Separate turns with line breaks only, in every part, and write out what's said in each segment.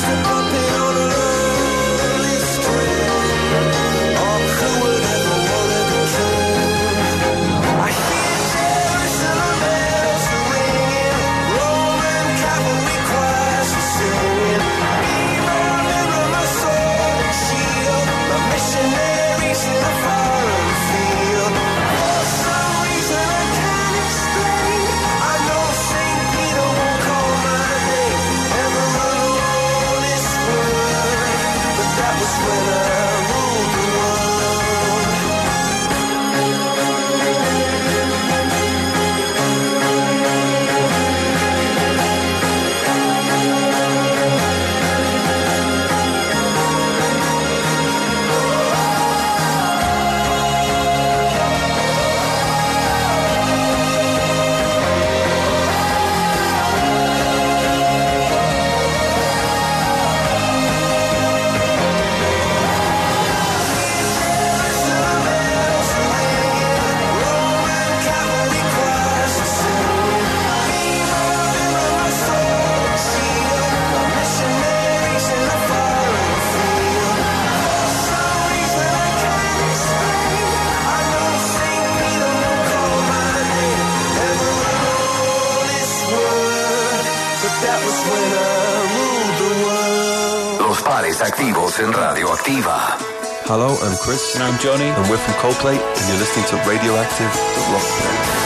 Los pares activos en Radio Activa.
Hello, I'm Chris.
And I'm Johnny.
And we're from Coldplay, and you're listening to Radioactive, the Rock Band.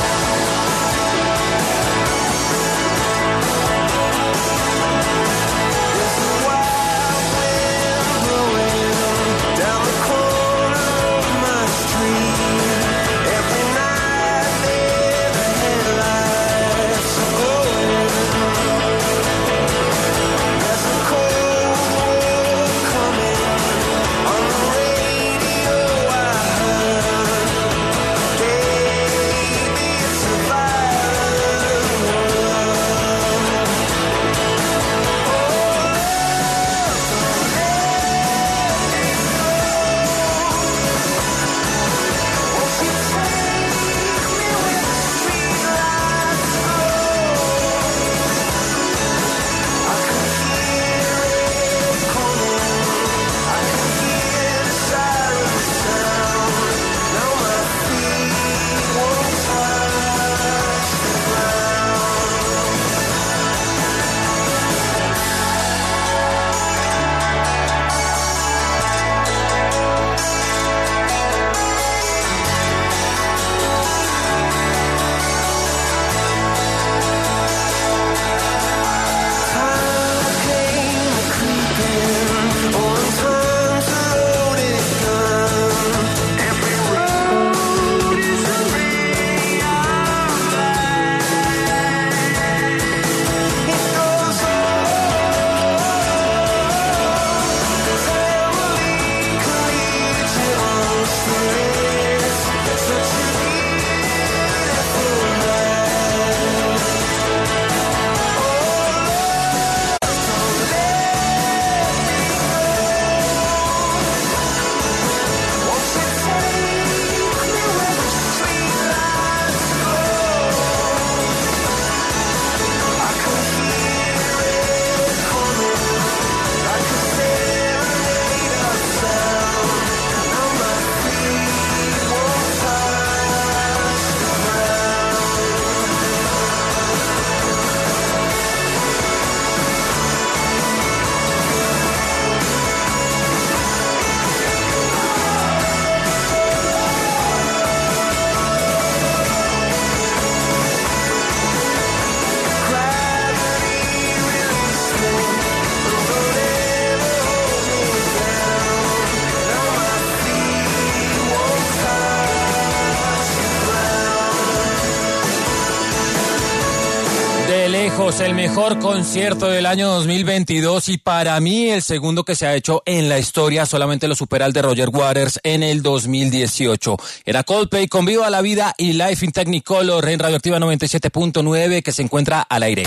El mejor concierto del año 2022 y para mí el segundo que se ha hecho en la historia, solamente lo supera el de Roger Waters en el 2018. Era Coldplay con Viva la Vida y Life in Technicolor en Radioactiva 97.9 que se encuentra al aire.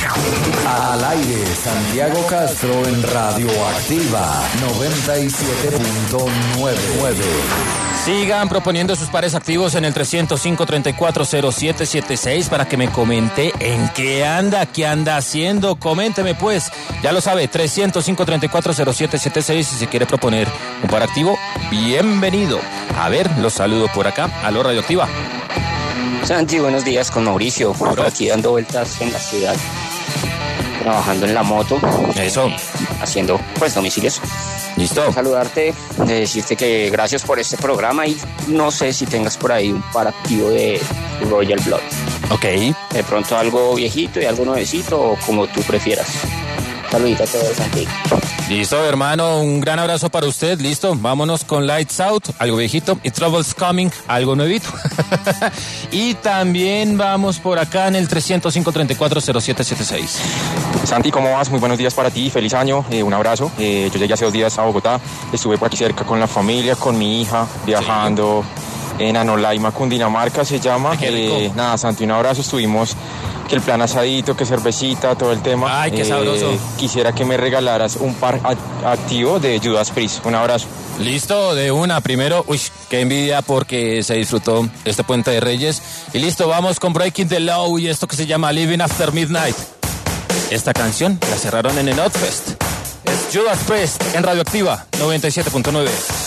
Al aire, Santiago Castro en Radioactiva 97.9.
Sigan proponiendo sus pares activos en el 305-340776 para que me comente en qué anda haciendo. Coménteme pues, ya lo sabe, 305-340776 si se quiere proponer un par activo, bienvenido. A ver, los saludo por acá, aló Radioactiva.
Santi, buenos días, con Mauricio, por aquí dando vueltas en la ciudad, trabajando en la moto.
Eso.
Haciendo pues domicilios.
Listo.
Saludarte, decirte que gracias por este programa y no sé si tengas por ahí un par activo de Royal Blood.
Ok.
De pronto algo viejito y algo nuevecito o como tú prefieras. Saludita a todos, Santi.
Listo, hermano, un gran abrazo para usted. Listo, vámonos con Lights Out, algo viejito, y Trouble's Coming, algo nuevito. Y también vamos por acá en el 305-340776.
Santi, ¿cómo vas? Muy buenos días para ti, feliz año, un abrazo. Yo llegué hace 2 días a Bogotá, estuve por aquí cerca con la familia, con mi hija, viajando en Anolaima, Cundinamarca se llama. Nada, Santi, un abrazo, estuvimos... que el plan asadito, que cervecita, todo el tema.
Ay, qué sabroso.
Quisiera que me regalaras un par activo de Judas Priest. Un abrazo.
Listo, de una. Primero, qué envidia porque se disfrutó este Puente de Reyes. Y listo, vamos con Breaking the Law y esto que se llama Living After Midnight. Esta canción la cerraron en el Notfest. Es Judas Priest en Radioactiva 97.9.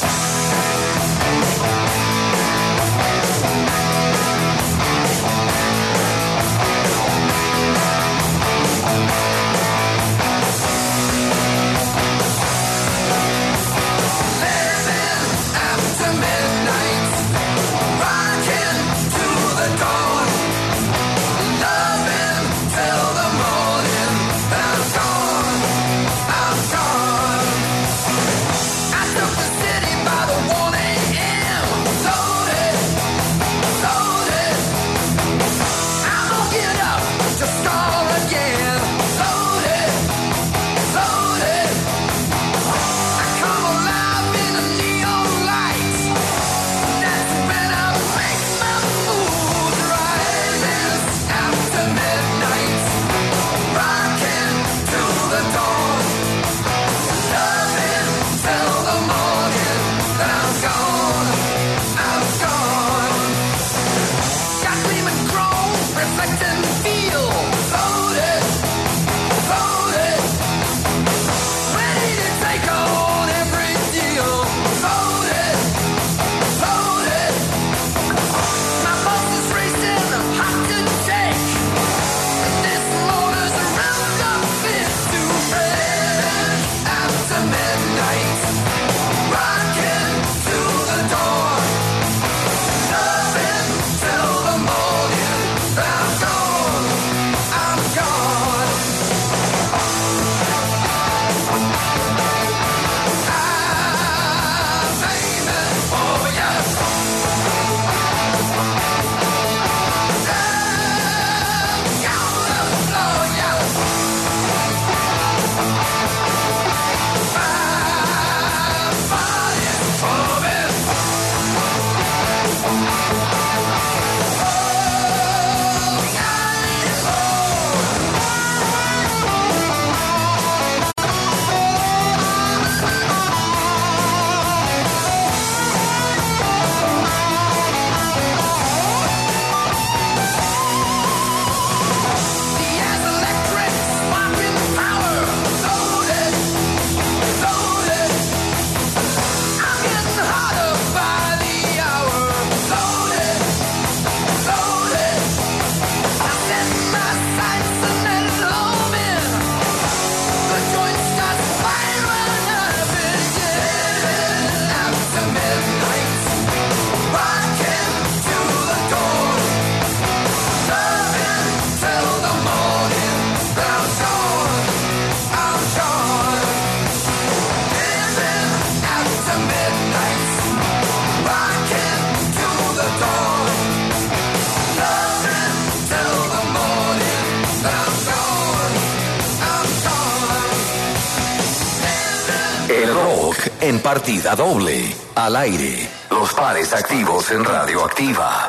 En partida doble, al aire, los pares activos en Radioactiva.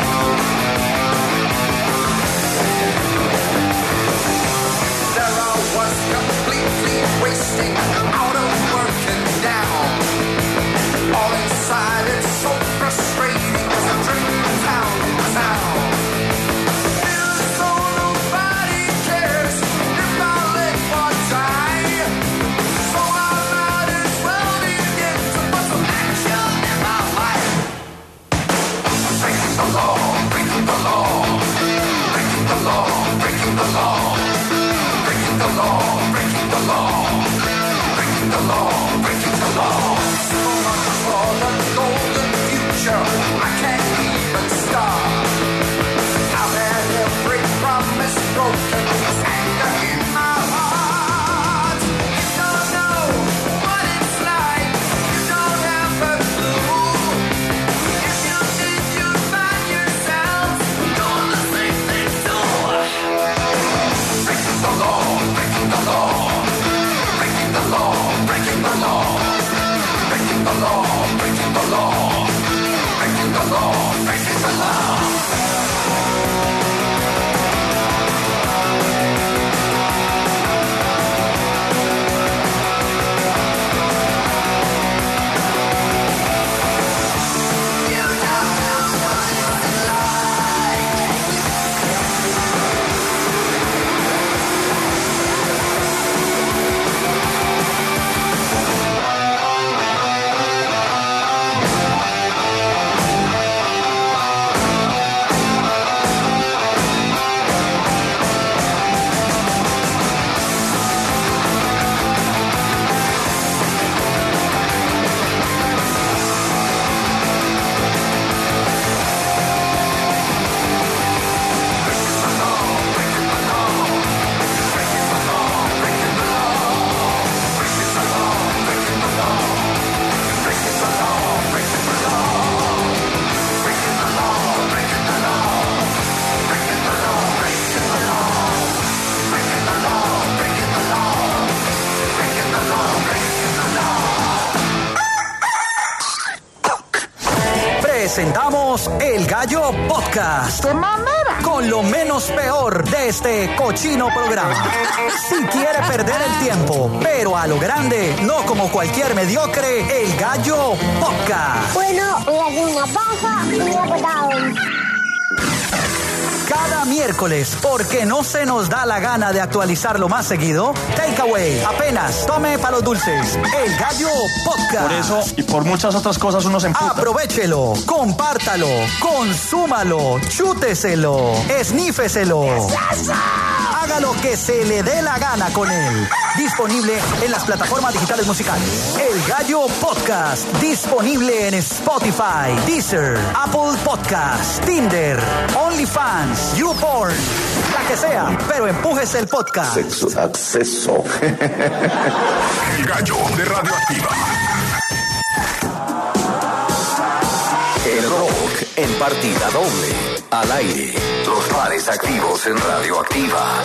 There are Presentamos El Gallo Podcast. Con lo menos peor de este cochino programa. Si quiere perder el tiempo, pero a lo grande, no como cualquier mediocre, El Gallo Podcast.
Bueno, voy a hacer una paja y una patada.
Cada miércoles, porque no se nos da la gana de actualizarlo más seguido, Takeaway, apenas tome para los dulces, El Gallo Podcast.
Por eso y por muchas otras cosas uno se emputa.
Aprovechelo, compártalo, consúmalo, chúteselo, esnífeselo. Haga lo que se le dé la gana con él. Disponible en las plataformas digitales musicales. El Gallo Podcast, disponible en Spotify, Deezer, Apple Podcast, Tinder, OnlyFans, YouPorn, la que sea, pero empújese el podcast.
Sexo, acceso.
El Gallo de Radioactiva.
El rock en partida doble. Al aire. Los pares activos en Radioactiva.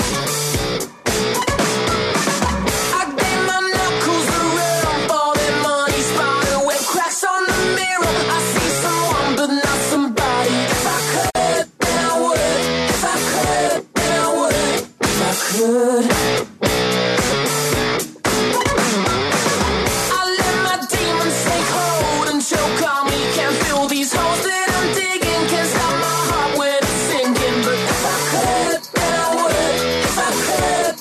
If I could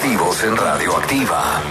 activos en Radioactiva.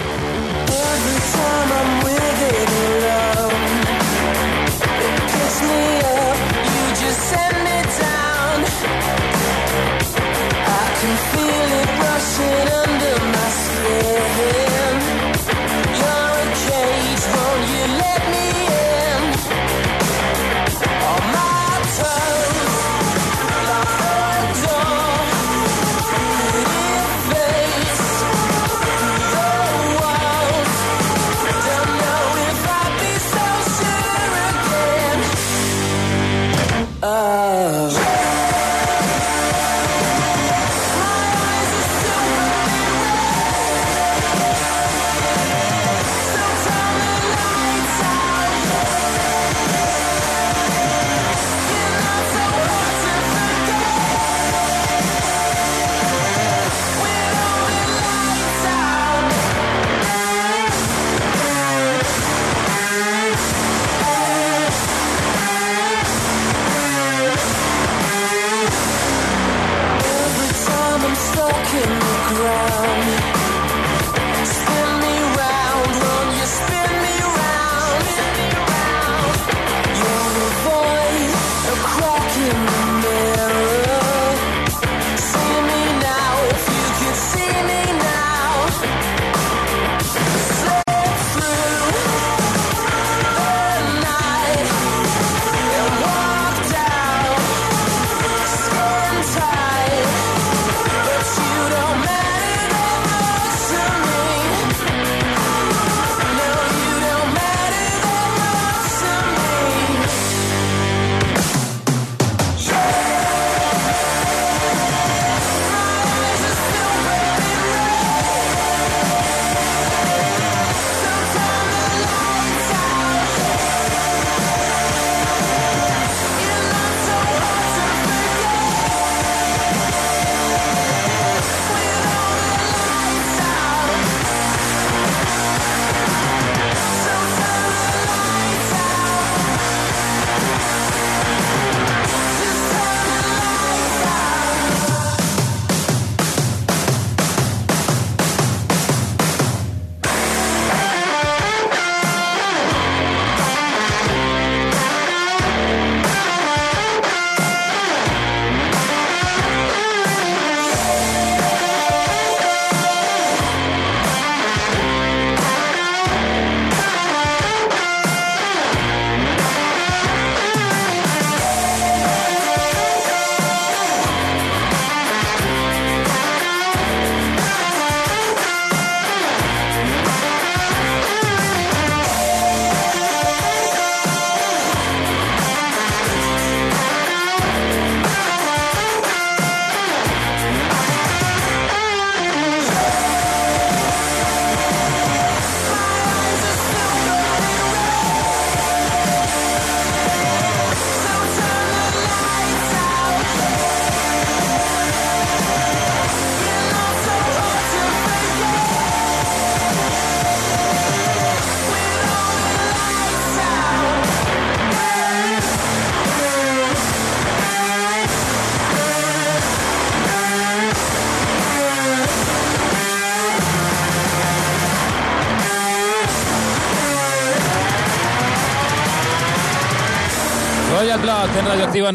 Royal Blood en Radioactiva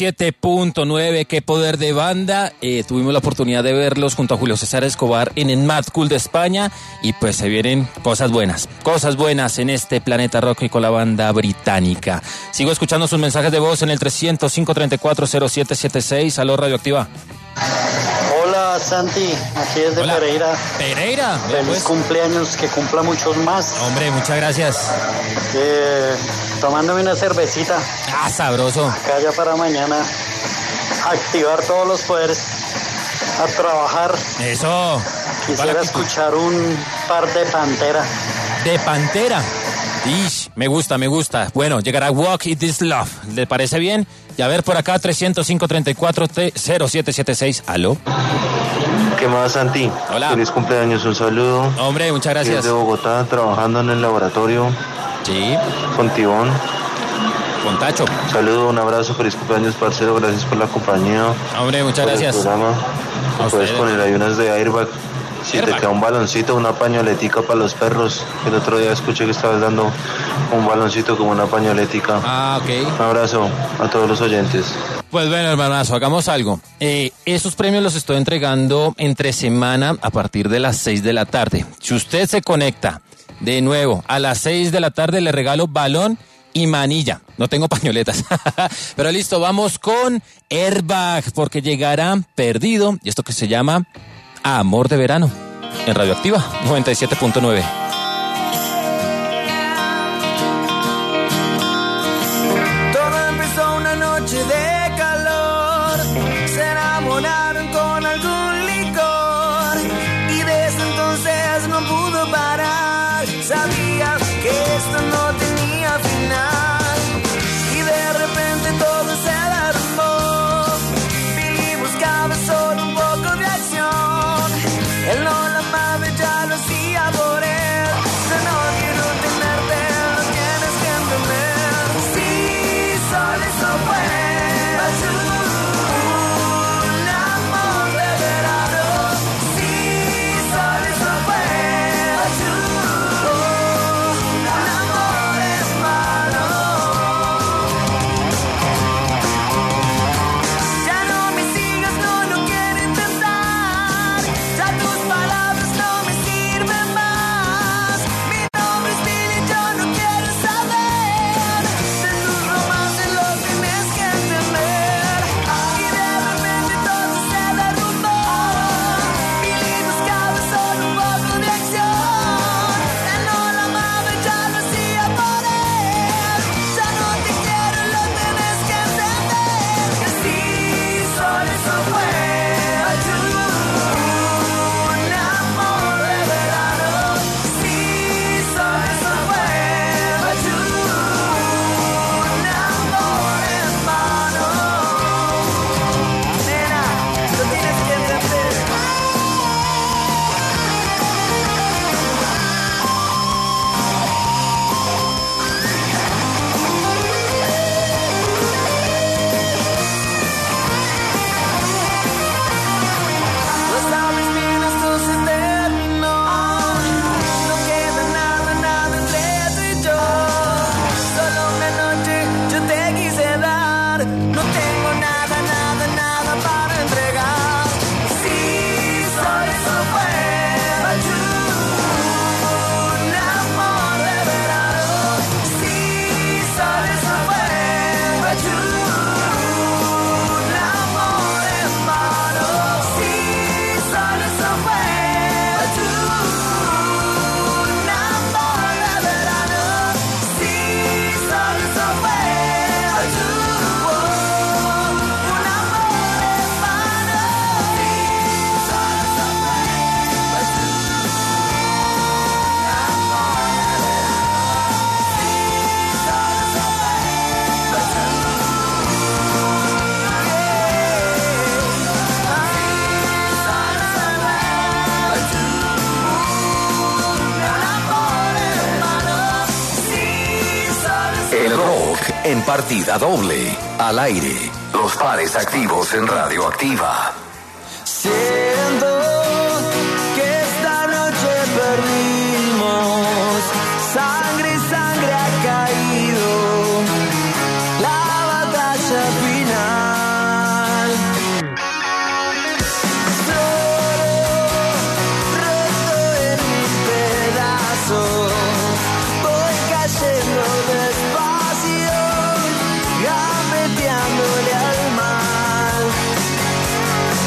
97.9. Qué poder de banda. Tuvimos la oportunidad de verlos junto a Julio César Escobar en el Mad Cool de España. Y pues se vienen cosas buenas en este planeta rock y con la banda británica. Sigo escuchando sus mensajes de voz en el 300-534-0776. Aló, Radioactiva.
Hola, Santi, aquí desde Pereira.
Pereira.
Feliz cumpleaños, que cumpla muchos más.
Hombre, muchas gracias.
Tomándome una cervecita.
Ah, sabroso.
Acá ya para mañana activar todos los poderes, a trabajar.
Eso.
Quisiera escuchar un par de Pantera.
¿De Pantera? Ish, me gusta. Bueno, llegará Walk It This Love. ¿Le parece bien? Y a ver por acá, 300-534-0776. ¿Aló?
¿Qué más, Santi?
Hola.
Feliz cumpleaños, un saludo.
Hombre, muchas gracias.
Desde Bogotá, trabajando en el laboratorio.
Sí.
Con Tibón.
Con Tacho.
Un saludo, un abrazo, feliz cumpleaños, parcero. Gracias por la compañía.
Hombre, muchas gracias.
El programa. Puedes poner ahí unas de Airbag. Si te queda un baloncito, una pañoletica para los perros. El otro día escuché que estabas dando un baloncito como una pañoletica.
Ah, ok.
Un abrazo a todos los oyentes.
Pues bueno, hermanazo, hagamos algo. Esos premios los estoy entregando entre semana a partir de las 6 de la tarde. Si usted se conecta de nuevo a las 6 de la tarde, le regalo balón y manilla. No tengo pañoletas. Pero listo, vamos con Airbag, porque llegará Perdido, y esto que se llama Amor de Verano, en Radioactiva 97.9.
Todo empezó una noche de calor, se enamoraron con algún licor y desde entonces no pudo parar. Sabía que esto no tenía final y de repente todo se derrumbó. Billy buscaba solo un poco de acción, él no la amaba, ya lo hacía por él. Yo no quiero tenerte, lo tienes que entender. Sí, solo eso fue un amor de verano. Sí, solo eso fue un amor en vano. Ya no me sigas, no lo quiero intentar. Ya tus palabras no me sirven más. Mi nombre es Billy, yo no quiero saber de tus romances, lo tienes que entender. Y de repente todo se derrumbó. Billy buscaba solo un poco de acción, él no la amaba, ya lo hacía por él. Ya no te quiero, lo tienes que entender. Que sí, solo eso fue un amor de verano. Sí, solo eso fue un amor en vano. Nena, lo tienes que entender. Lo sabes bien, esto se terminó. No queda nada, nada entre tú y yo. Solo una noche yo te quise dar. No tengo nada, nada, nada para entregar. Sí, solo eso fue un amor de verano. Sí, solo eso fue un amor en vano. Sí, solo eso fue un amor de verano. Sí, solo eso fue un amor en vano. Sí, solo eso fue
El rock en partida doble. Al aire. Los pares activos en Radioactiva.
Siento que esta noche perdimos. Sangre y sangre ha caído. La batalla final. Solo roto en mil pedazos. Voy cayendo despacio, gambeteándole al mal.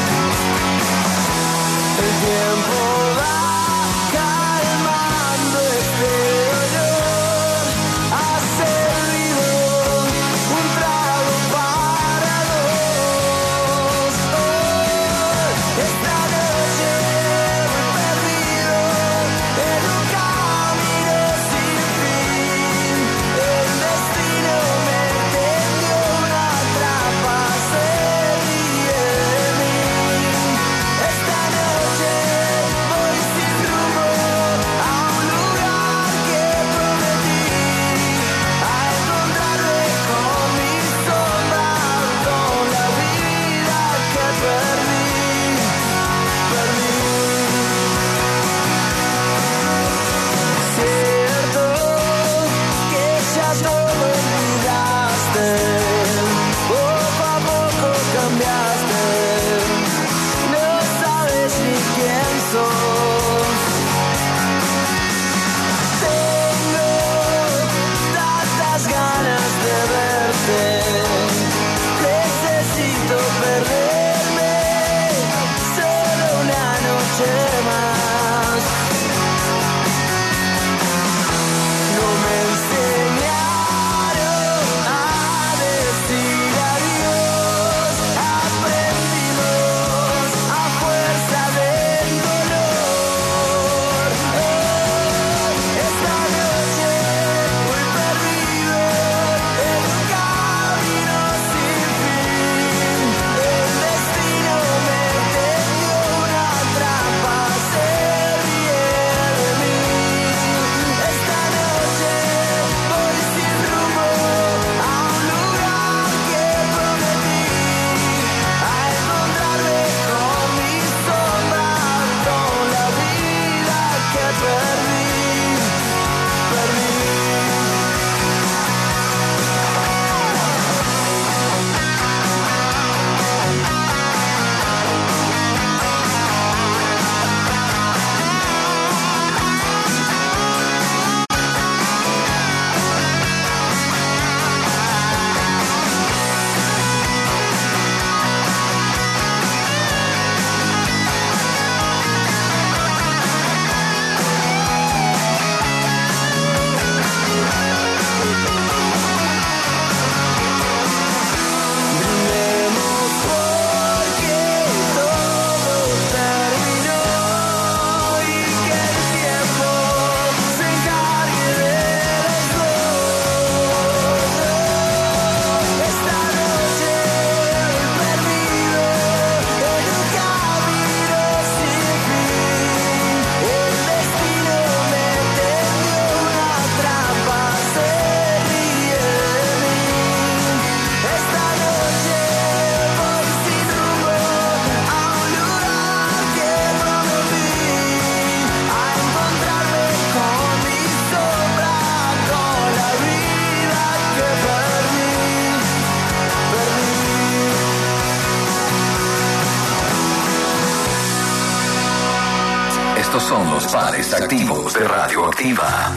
pares activos de Radioactiva.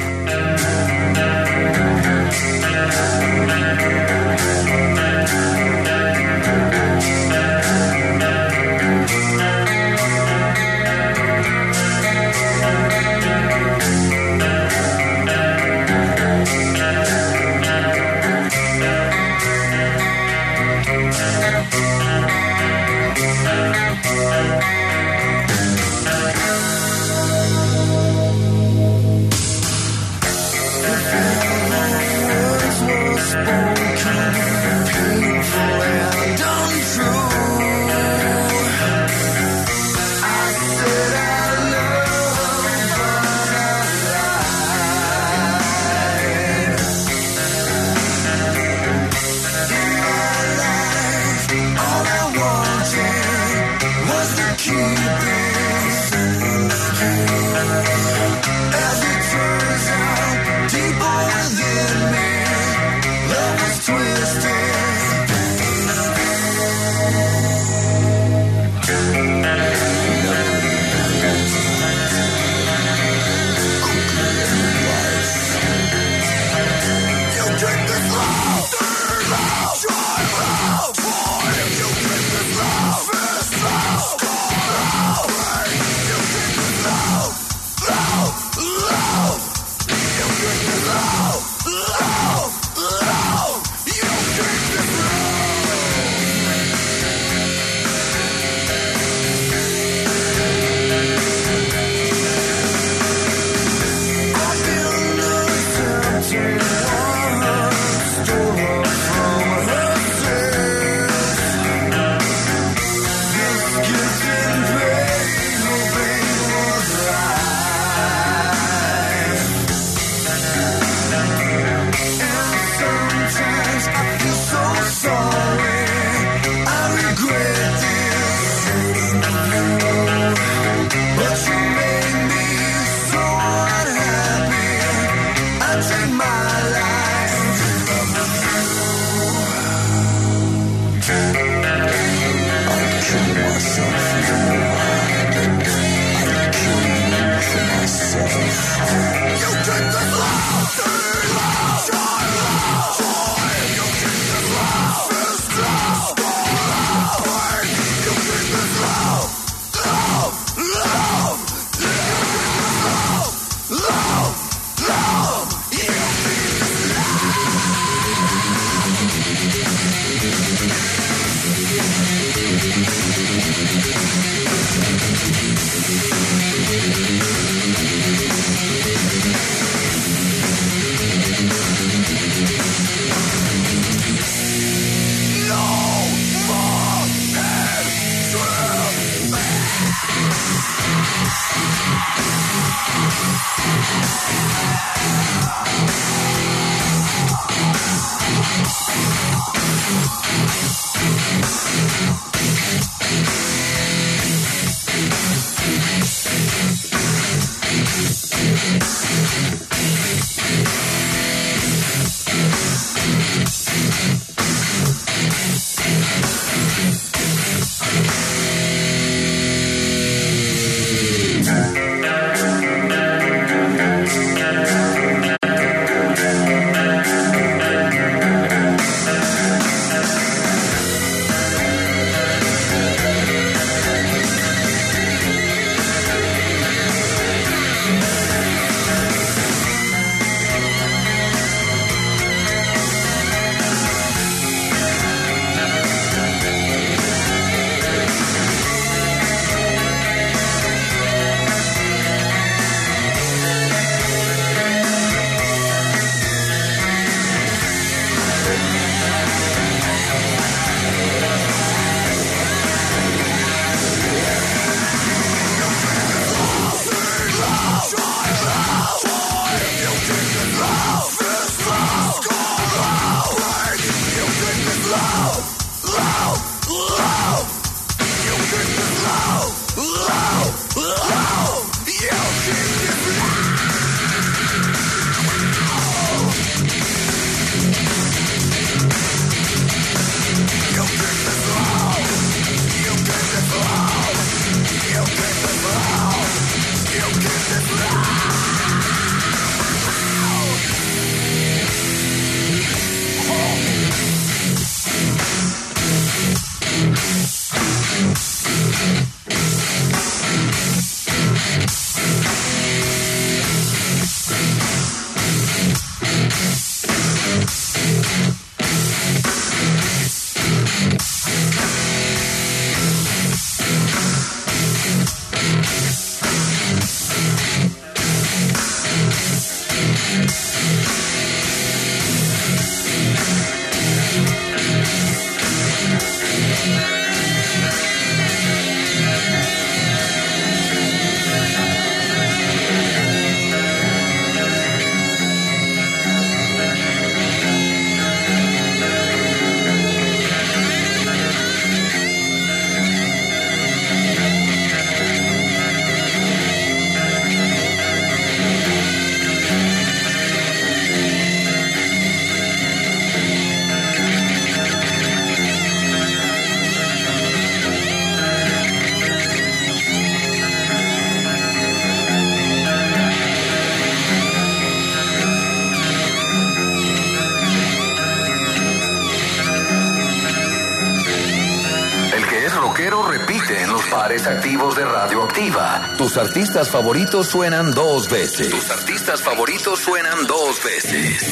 Spoken
Repite en los pares activos de Radioactiva. Tus artistas favoritos suenan 2 veces. Tus artistas favoritos suenan 2 veces.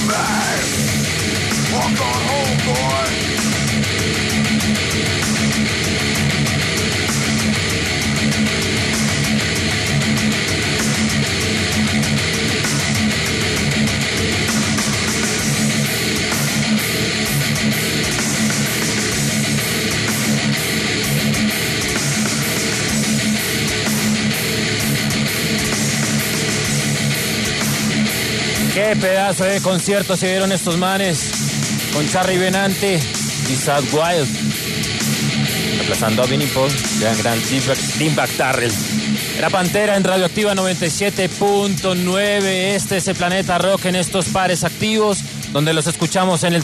Qué pedazo de concierto se dieron estos manes con Charly Benante y Zach Wild, reemplazando a Vinnie Paul, gran Dimebag Darrell. Era Pantera en Radioactiva 97.9. Este es el Planeta Rock en estos pares activos, donde los escuchamos en el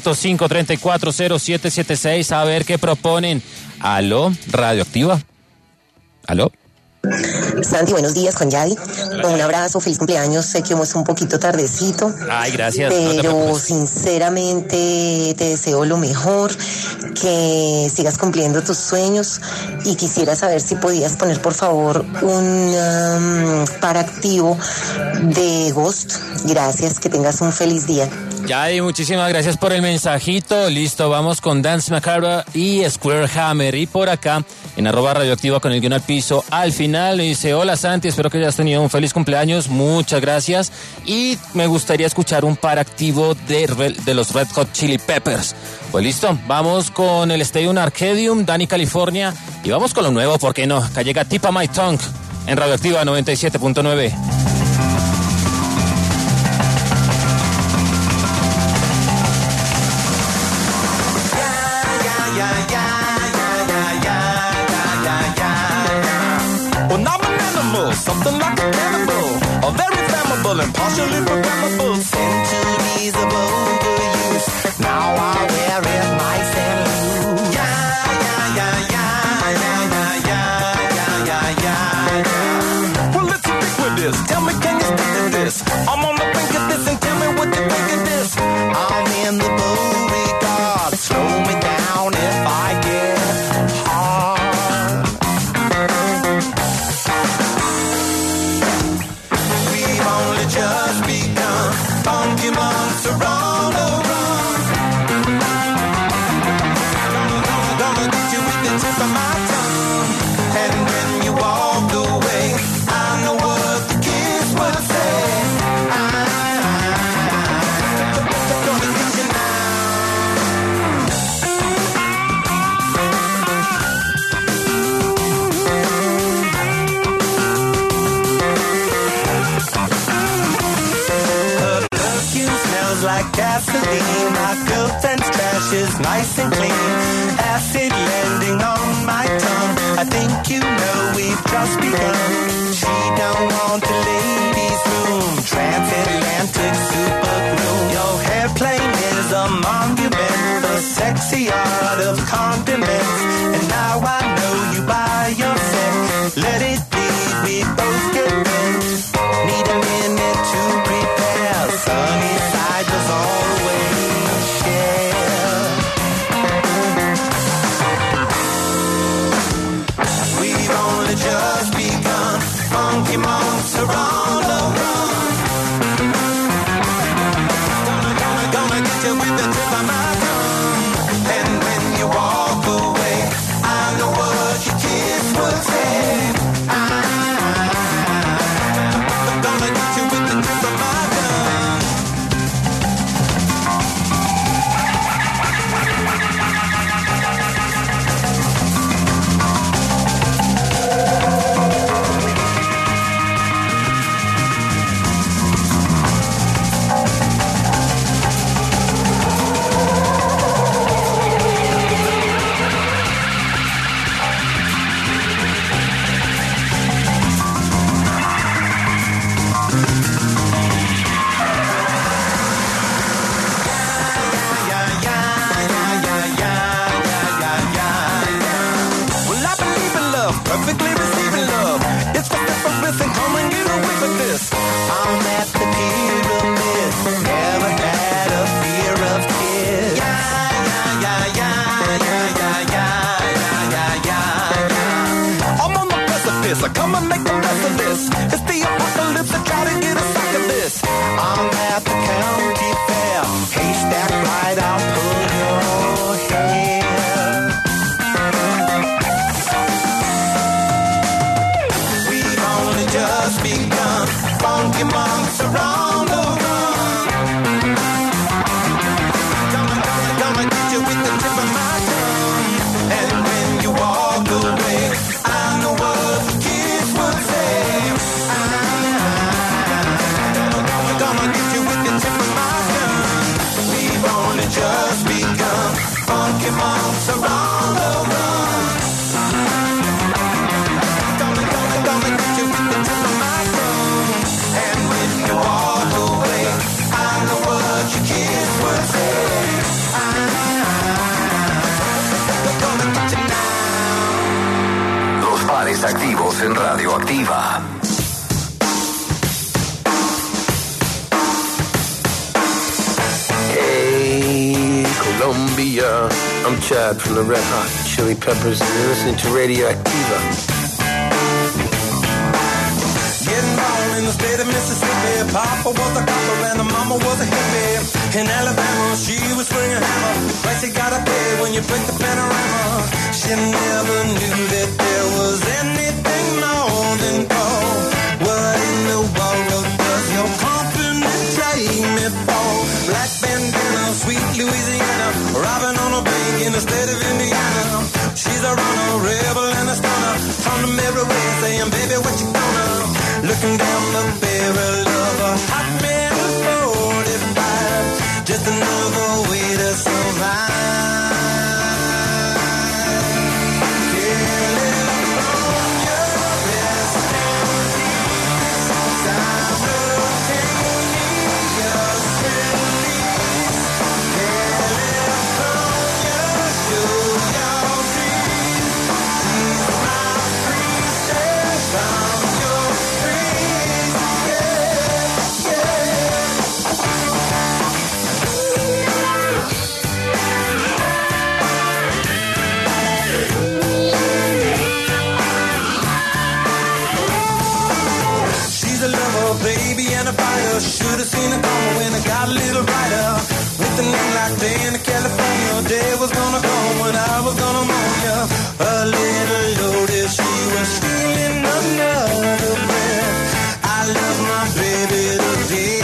305-340776. A ver qué proponen. ¿Aló, Radioactiva? ¿Aló?
Santi, buenos días con Yadi. Un abrazo, feliz cumpleaños. Sé que es un poquito tardecito.
Ay, gracias.
Pero
no
sinceramente te deseo lo mejor, que sigas cumpliendo tus sueños, y quisiera saber si podías poner por favor un para activo de Ghost. Gracias, que tengas un feliz día.
Yadi, muchísimas gracias por el mensajito. Listo, vamos con Dance Macabre y Square Hammer. Y por acá, en @radioactiva con el guión al piso, al final me dice: hola Santi, espero que hayas tenido un feliz cumpleaños, muchas gracias. Y me gustaría escuchar un par activo de los Red Hot Chili Peppers. Pues listo, vamos con el Stadium Arcadium, Dani California. Y vamos con lo nuevo, ¿por qué no? Acá llega Tip of My Tongue en Radioactiva 97.9.
Something like a cannibal, or very flammable and partially programmable. Centuries of overuse, now I wear it nice and loose. Yeah. Well, let's stick with this. Tell me, can you stick to this? I'm on the brink of this, and tell me what you think of this. I'm in the Beauregard. Slow me down if I get hard. Just begun, funky months are on the run. Gonna get you with the tip of my tongue. And when you walk away, I know what the kids would say. Gonna get you now. Like gasoline, my girlfriend's trash is nice and clean. Acid landing on my tongue. I think you know we've just begun. She don't want the ladies' room. Transatlantic super glue. Your hairplane is a monument, the sexy art of condiments. And now I know you by yourself. Let it be, we both get bent. Need a minute to prepare. Sunny side was always share. We've only just begun. Funky months are on the run. Gonna get you with the tip of my tongue. And when you walk away, I know what your kids would say. Gonna get you with the tip of my tongue. Perfectly receiving love. It's for difference and come and get away with this. I'm at the pyramid. Never had a fear of kids. Yeah. I'm on the precipice. I come and make the best of this. It's the apocalypse. I try to get a sack of this. I'm at the county fair.
Estamos en Radioactiva.
Hey, Colombia. I'm Chad from the Red Hot Chili Peppers, and you're listening to Radioactiva.
Getting born in the state of Mississippi. Papa was a copper and the mama was a hippie. In Alabama, she was swinging a hammer. Price you gotta pay when you break the panorama. She never knew that there was anything more than gold. What in the world does your company take me for? Black bandana, sweet Louisiana, robbing on a bank in the state of Indiana. She's a runner, rebel and a stunner. From the mirror way saying, baby, what you gonna? Looking down the barrel of a hot metal 45. Just another way to survive. Should have seen it coming when it got a little brighter. With a name like day in California, day was gonna come when I was gonna mourn ya. A little loaded, she was stealing another breath. I love my baby today.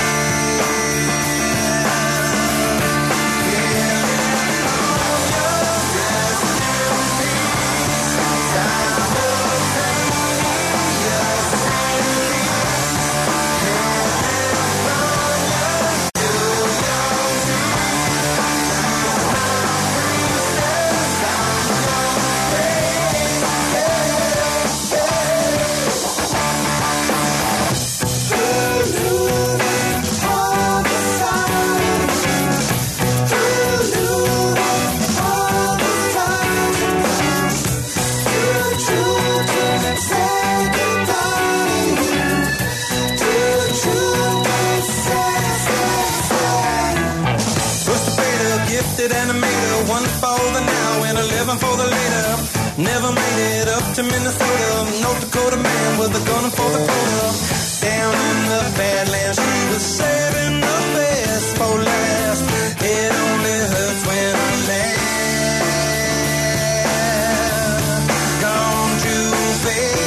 Animator, one for the now and 11 for the later. Never made it up to Minnesota. North Dakota man with a gun for the quota. Down in the Badlands, she was saving the best for last. It only hurts when I laugh. Gone too fast.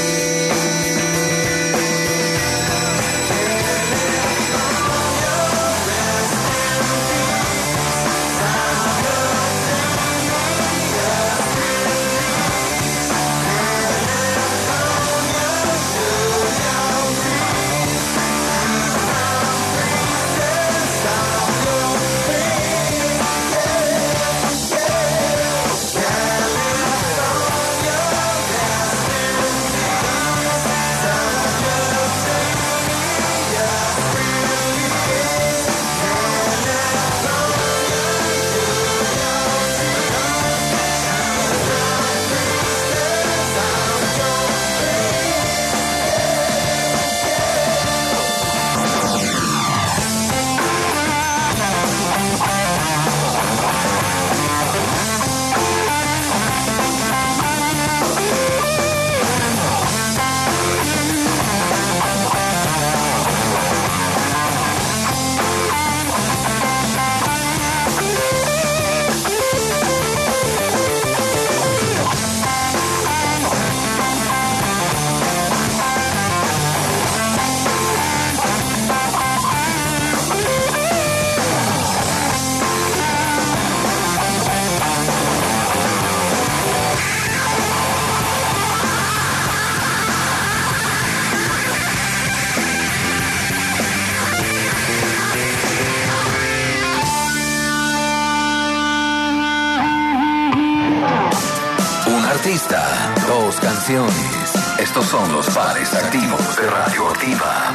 artista, 2 canciones. Estos son los pares activos de Radioactiva.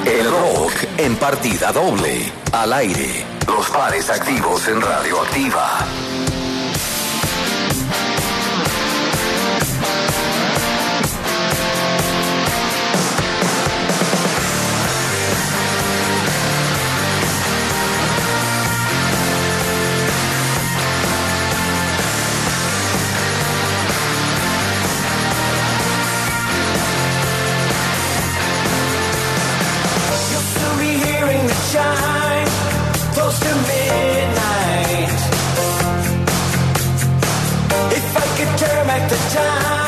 El rock en partida doble. Al aire. Los pares activos en Radioactiva.
Shine close to midnight. If I could turn back the time.